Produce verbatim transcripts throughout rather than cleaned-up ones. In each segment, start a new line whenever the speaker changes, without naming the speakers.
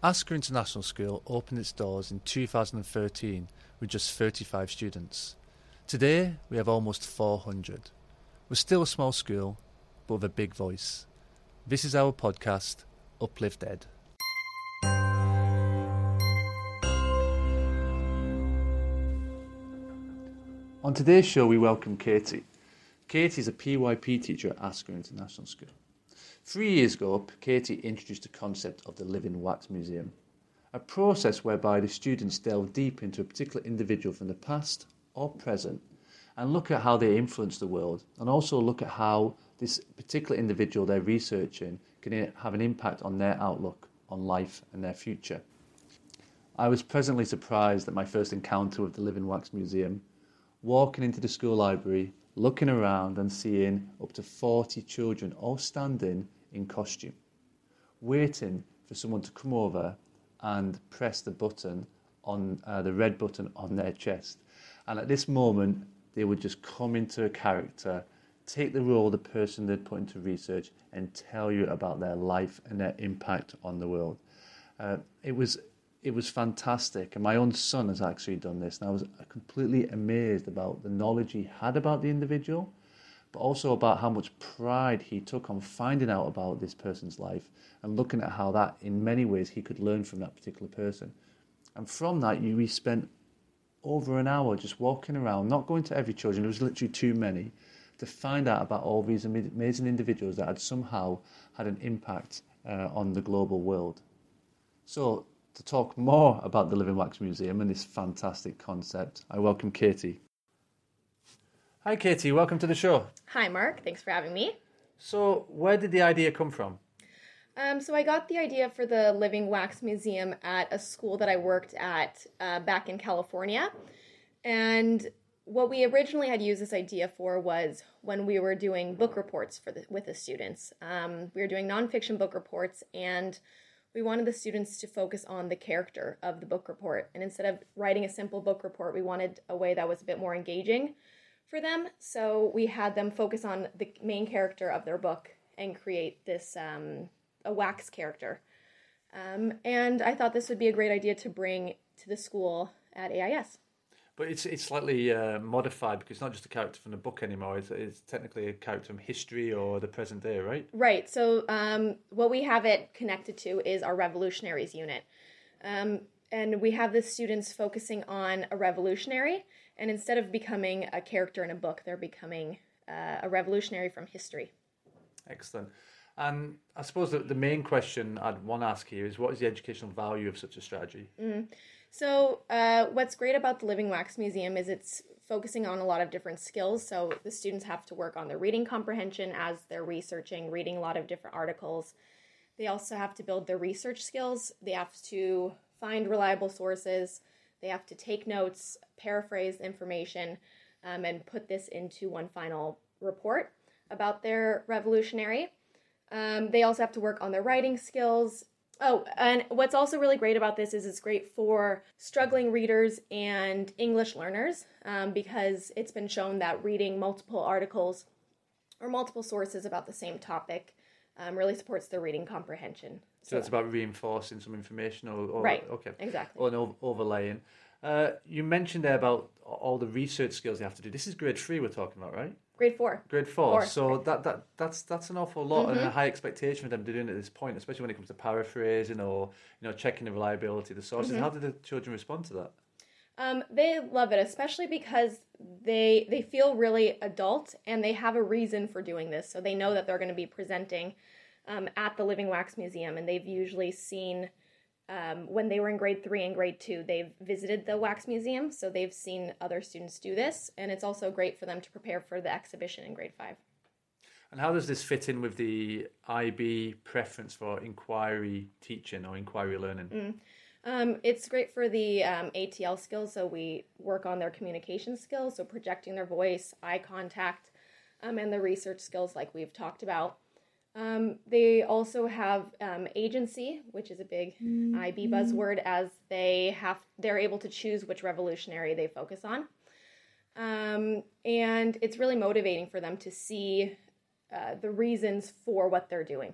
Asker International School opened its doors in two thousand thirteen with just thirty-five students. Today, we have almost four hundred. We're still a small school, but with a big voice. This is our podcast, Uplift Ed. On today's show, we welcome Katie. Katie is a P Y P teacher at Asker International School. Three years ago, Katie introduced the concept of the Living Wax Museum, a process whereby the students delve deep into a particular individual from the past or present and look at how they influence the world, and also look at how this particular individual they're researching can have an impact on their outlook on life and their future. I was pleasantly surprised at my first encounter with the Living Wax Museum, walking into the school library, looking around and seeing up to forty children all standing in costume, waiting for someone to come over and press the button on uh, the red button on their chest. And at this moment, they would just come into a character, take the role of the person they'd put into research and tell you about their life and their impact on the world. Uh, it was It was fantastic, and my own son has actually done this, and I was completely amazed about the knowledge he had about the individual, but also about how much pride he took on finding out about this person's life and looking at how that, in many ways, he could learn from that particular person. And from that, you, we spent over an hour just walking around, not going to every children, there was literally too many, to find out about all these amazing individuals that had somehow had an impact uh, on the global world. So, to talk more about the Living Wax Museum and this fantastic concept, I welcome Katie. Hi Katie, welcome to the show.
Hi Mark, thanks for having me.
So where did the idea come from?
Um, so I got the idea for the Living Wax Museum at a school that I worked at uh, back in California. And what we originally had used this idea for was when we were doing book reports for the, with the students. Um, we were doing nonfiction book reports, and we wanted the students to focus on the character of the book report. And instead of writing a simple book report, we wanted a way that was a bit more engaging for them. So we had them focus on the main character of their book and create this, um, a wax character. Um, and I thought this would be a great idea to bring to the school at A I S.
But it's it's slightly uh, modified because it's not just a character from the book anymore. It's, it's technically a character from history or the present day, right?
Right. So um, what we have it connected to is our revolutionaries unit. Um, and we have the students focusing on a revolutionary. And instead of becoming a character in a book, they're becoming uh, a revolutionary from history.
Excellent. And I suppose that the main question I'd want to ask here is, what is the educational value of such a strategy?
Mm. So uh, what's great about the Living Wax Museum is it's focusing on a lot of different skills. So the students have to work on their reading comprehension as they're researching, reading a lot of different articles. They also have to build their research skills. They have to find reliable sources. They have to take notes, paraphrase information, um, and put this into one final report about their revolutionary. Um, they also have to work on their writing skills. Oh, and what's also really great about this is it's great for struggling readers and English learners um, because it's been shown that reading multiple articles or multiple sources about the same topic um, really supports their reading comprehension.
So, so that's about reinforcing some information or... or
right,
okay.
Exactly.
Or an over- overlaying. Uh, you mentioned there about all the research skills you have to do. This is grade three we're talking about, right?
Grade four.
Grade four.
four.
So that, that that's that's an awful lot
Mm-hmm.
and a high expectation for them to do it at this point, especially when it comes to paraphrasing or you know checking the reliability of the sources.
Mm-hmm.
How did the children respond to that?
Um, they love it, especially because they they feel really adult and they have a reason for doing this. So they know that they're going to be presenting um, at the Living Wax Museum, and they've usually seen. Um, when they were in grade three and grade two, they've visited the Wax Museum, so they've seen other students do this, and it's also great for them to prepare for the exhibition in grade five.
And how does this fit in with the I B preference for inquiry teaching or inquiry learning?
Mm. Um, it's great for the um, A T L skills, so we work on their communication skills, so projecting their voice, eye contact, um, and the research skills like we've talked about. Um, they also have um, agency, which is a big mm-hmm. I B buzzword, as they have they're able to choose which revolutionary they focus on, um, and it's really motivating for them to see uh, the reasons for what they're doing.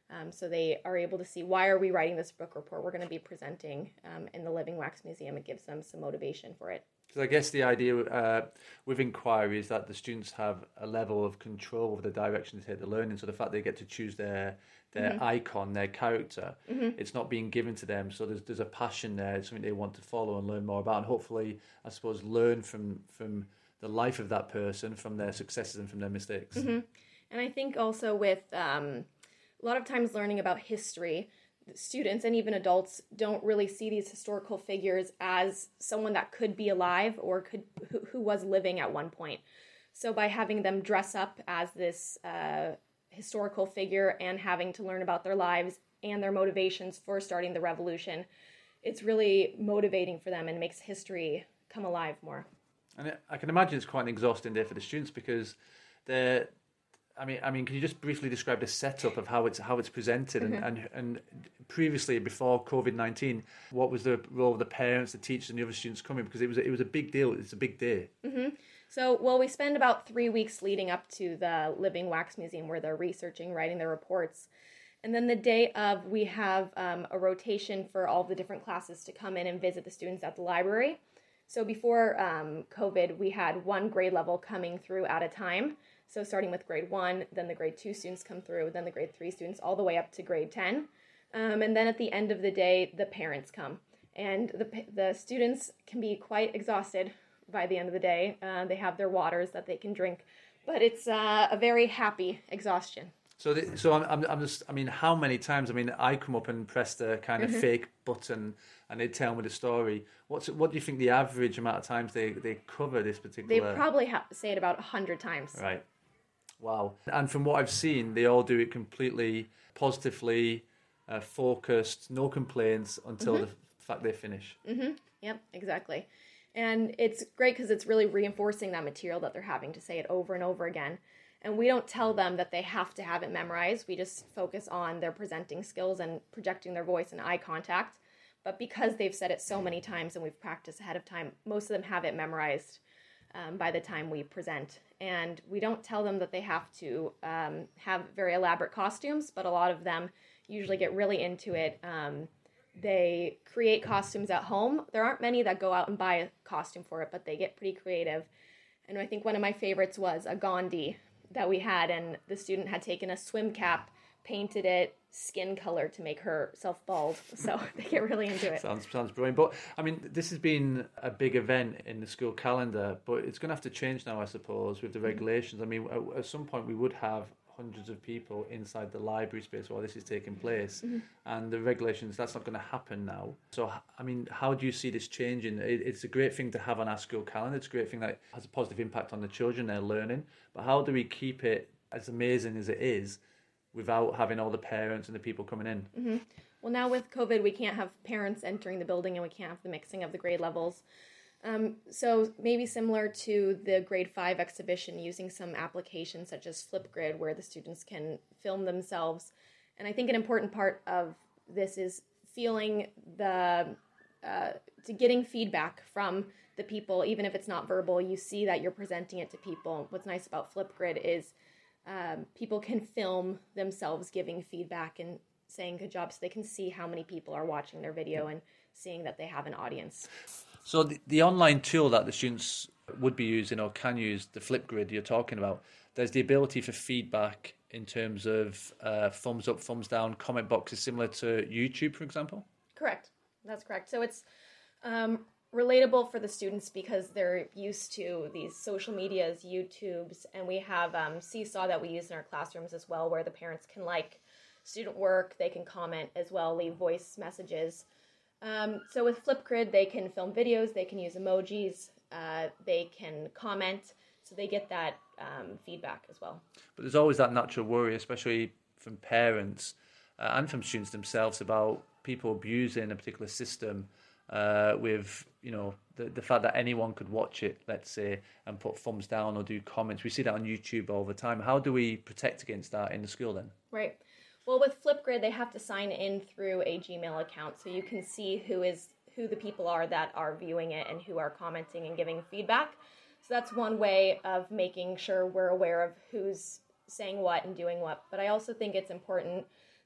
Um, so they are able to see, why are we writing this book report we're going to be presenting um, in the Living Wax Museum. It gives them some motivation for it.
Because I guess the idea uh, with inquiry is that the students have a level of control over the direction they take the learning. So the fact they get to choose their their mm-hmm. icon, their character, mm-hmm. it's not being given to them. So there's there's a passion there. It's something they want to follow and learn more about, and hopefully, I suppose, learn from from the life of that person, from their successes and from their mistakes.
Mm-hmm. And I think also with um, a lot of times learning about history, students and even adults don't really see these historical figures as someone that could be alive or could who, who was living at one point. So by having them dress up as this uh, historical figure and having to learn about their lives and their motivations for starting the revolution, it's really motivating for them and makes history come alive more.
And I can imagine it's quite an exhausting day for the students because they're I mean, I mean, can you just briefly describe the setup of how it's how it's presented, and, mm-hmm. and and previously before COVID nineteen, what was the role of the parents, the teachers, and the other students coming? Because it was it was a big deal. It's a big day.
Mm-hmm. So, well, we spend about three weeks leading up to the Living Wax Museum, where they're researching, writing their reports, and then the day of, we have um, a rotation for all the different classes to come in and visit the students at the library. So before um, COVID, we had one grade level coming through at a time. So starting with grade one, then the grade two students come through, then the grade three students, all the way up to grade ten. Um, and then at the end of the day, the parents come. And the the students can be quite exhausted by the end of the day. Uh, they have their waters that they can drink. But it's uh, a very happy exhaustion.
So, the, so I'm, I'm, I'm just. I mean, how many times? I mean, I come up and press the kind of mm-hmm. fake button, and they tell me the story. What's what do you think the average amount of times they, they cover this particular?
They probably have to say it about a hundred times.
Right. Wow. And from what I've seen, they all do it completely positively, uh, focused, no complaints until mm-hmm. the fact they finish.
Mm-hmm. Yep, exactly. And it's great because it's really reinforcing that material that they're having to say it over and over again. And we don't tell them that they have to have it memorized. We just focus on their presenting skills and projecting their voice and eye contact. But because they've said it so many times and we've practiced ahead of time, most of them have it memorized um, by the time we present. And we don't tell them that they have to um, have very elaborate costumes, but a lot of them usually get really into it. Um, they create costumes at home. There aren't many that go out and buy a costume for it, but they get pretty creative. And I think one of my favorites was a Gandhi that we had, and the student had taken a swim cap, painted it skin color to make herself bald. So they get really into it.
Sounds sounds brilliant. But I mean, this has been a big event in the school calendar, but it's going to have to change now, I suppose, with the regulations. I mean, at, at some point we would have hundreds of people inside the library space while this is taking place, mm-hmm. and the regulations, that's not going to happen now. So, I mean, how do you see this changing? It, it's a great thing to have on our school calendar. It's a great thing that has a positive impact on the children, their learning. But how do we keep it as amazing as it is without having all the parents and the people coming in?
Mm-hmm. Well, now with COVID, we can't have parents entering the building and we can't have the mixing of the grade levels. Um, so maybe similar to the grade five exhibition, using some applications such as Flipgrid, where the students can film themselves. And I think an important part of this is feeling the, uh, to getting feedback from the people, even if it's not verbal. You see that you're presenting it to people. What's nice about Flipgrid is um, people can film themselves giving feedback and saying good job, so they can see how many people are watching their video and seeing that they have an audience.
So the, the online tool that the students would be using or can use, the Flipgrid you're talking about, there's the ability for feedback in terms of uh, thumbs up, thumbs down, comment boxes similar to YouTube, for example?
Correct. That's correct. So it's um, relatable for the students because they're used to these social medias, YouTubes, and we have um, Seesaw that we use in our classrooms as well, where the parents can like student work, they can comment as well, leave voice messages. Um, so with Flipgrid, they can film videos, they can use emojis, uh, they can comment, so they get that um, feedback as well.
But there's always that natural worry, especially from parents uh, and from students themselves, about people abusing a particular system uh, with, you know, the, the fact that anyone could watch it, let's say, and put thumbs down or do comments. We see that on YouTube all the time. How do we protect against that in the school then?
Right. Well, with Flipgrid, they have to sign in through a Gmail account, so you can see who is who the people are that are viewing it and who are commenting and giving feedback. So that's one way of making sure we're aware of who's saying what and doing what. But I also think it's important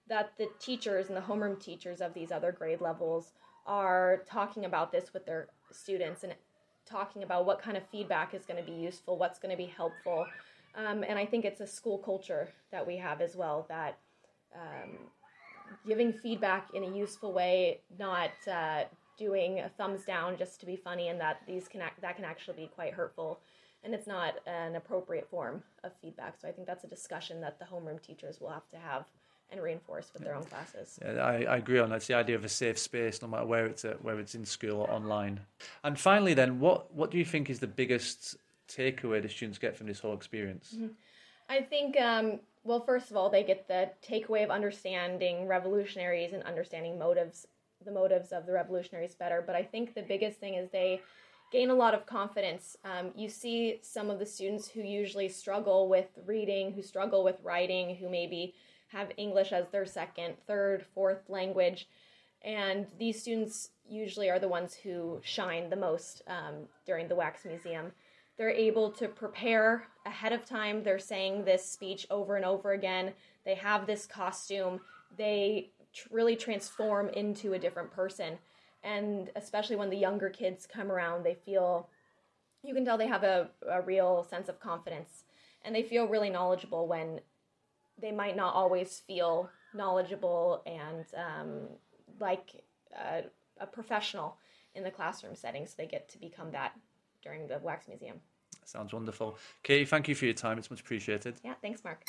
that the teachers and the homeroom teachers of these other grade levels are talking about this with their students and talking about what kind of feedback is going to be useful, what's going to be helpful. Um, and I think it's a school culture that we have as well, that um, giving feedback in a useful way, not uh, doing a thumbs down just to be funny, and that these can act, that can actually be quite hurtful, and it's not an appropriate form of feedback. So I think that's a discussion that the homeroom teachers will have to have and reinforce with their own classes.
Yeah, I, I agree on that. It's the idea of a safe space, no matter where it's at, whether it's in school or online. And finally, then, what what do you think is the biggest takeaway the students get from this whole experience?
Mm-hmm. I think, um, well, first of all, they get the takeaway of understanding revolutionaries and understanding motives, the motives of the revolutionaries better. But I think the biggest thing is they gain a lot of confidence. Um, you see some of the students who usually struggle with reading, who struggle with writing, who maybe have English as their second, third, fourth language. And these students usually are the ones who shine the most um, during the Wax Museum. They're able to prepare ahead of time. They're saying this speech over and over again. They have this costume. They tr- really transform into a different person. And especially when the younger kids come around, they feel, you can tell they have a, a real sense of confidence. And they feel really knowledgeable when they might not always feel knowledgeable and um, like a, a professional in the classroom setting. So they get to become that during the Wax Museum.
Sounds wonderful. Katie, thank you for your time. It's much appreciated.
Yeah, thanks, Mark.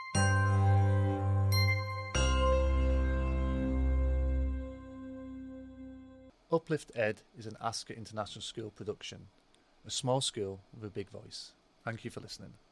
Uplift Ed is an Asker International School production, a small school with a big voice. Thank you for listening.